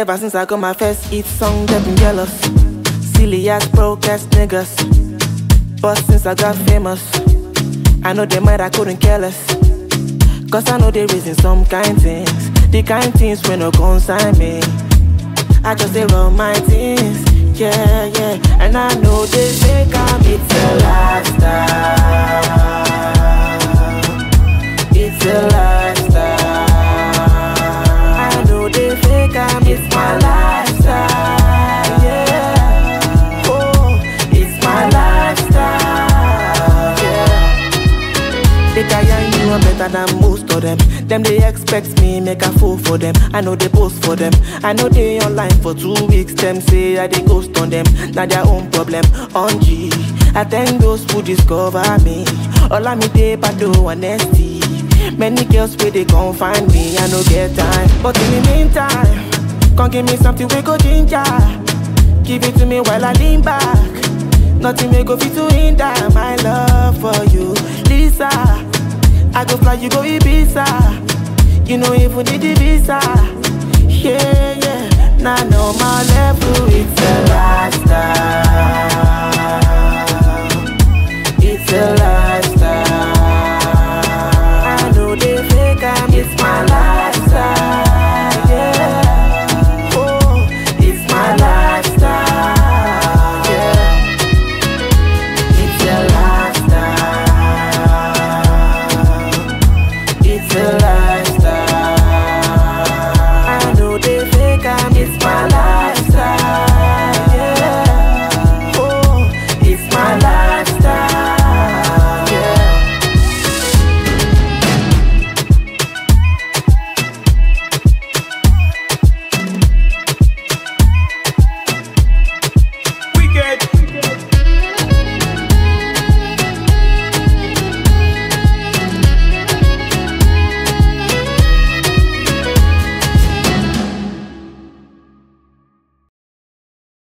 Ever since I got my first hit song, they've been jealous. Silly ass, broke ass niggas. But since I got famous, I know they might I couldn't care less. Cause I know they raising some kind things. The kind things when no consign me. I just say run my things, yeah, yeah. And I know they think it's a lifestyle. It's a lifestyle. I know they think it's my lifestyle, yeah. Oh, it's my lifestyle, yeah. They can you I'm better than most of them. Them they expect me make a fool for them. I know they post for them. I know they online for 2 weeks. Them say I they ghost on them. Now their own problem. On G, I thank those who discover me. All I me they but do honesty. Many girls where they gon' find me. I no get time, but in the meantime, come give me something we go ginger. Give it to me while I lean back. Nothing may go fit to hinder my love for you, Lisa. I go fly, you go Ibiza. You know even need the visa. Yeah, yeah. Now know my level, it's a lifestyle. It's a lifestyle.